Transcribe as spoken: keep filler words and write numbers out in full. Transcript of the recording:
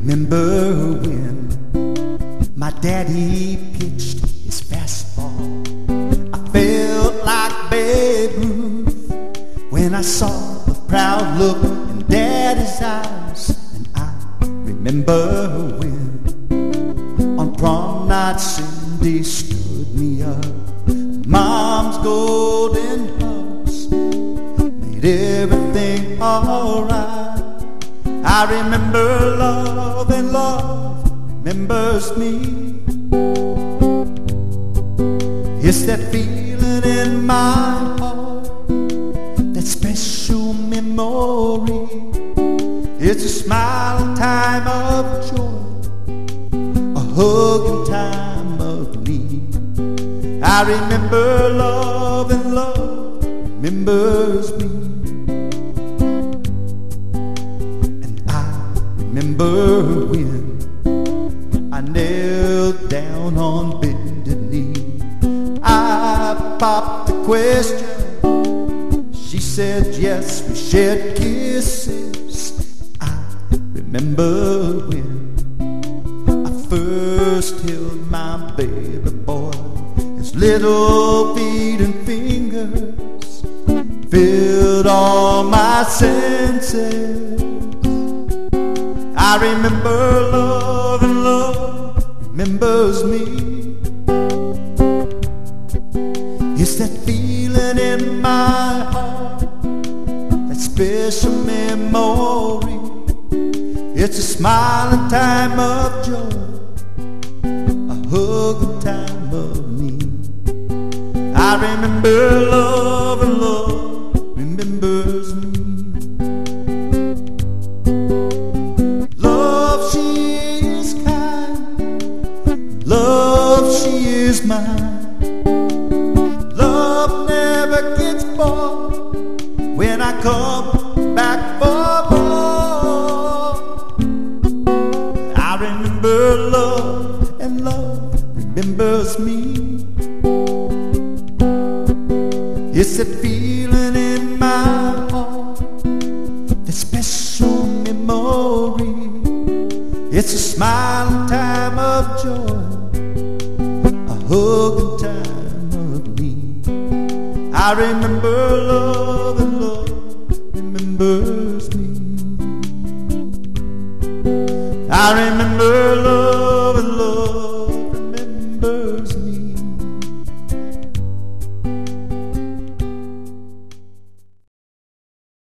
remember when my daddy pitched his fastball. I felt like Babe Ruth when I saw the proud look in Daddy's eyes. And I remember when on prom night Cindy stood me up. Mom's golden hugs made everything alright. I remember love, and love remembers me. It's that feeling in my heart, that special memory. It's a smiling time of joy, a hugging time of need. I remember love, and love remembers me. Remember when I knelt down on bended knee. I popped the question. She said yes, we shared kisses. I remember when I first held my baby boy. His little feet and fingers filled all my senses. I remember love, and love remembers me. It's that feeling in my heart, that special memory. It's a smiling time of joy, a hugging time of need. I remember love, and love remembers me. Love, she is mine. Love never gets bored when I come back for more. I remember love, and love remembers me. It's that feeling in my heart, that special memory. It's a smiling time of joy, a hugging time of need. I remember love, and love remembers me. I remember love, and love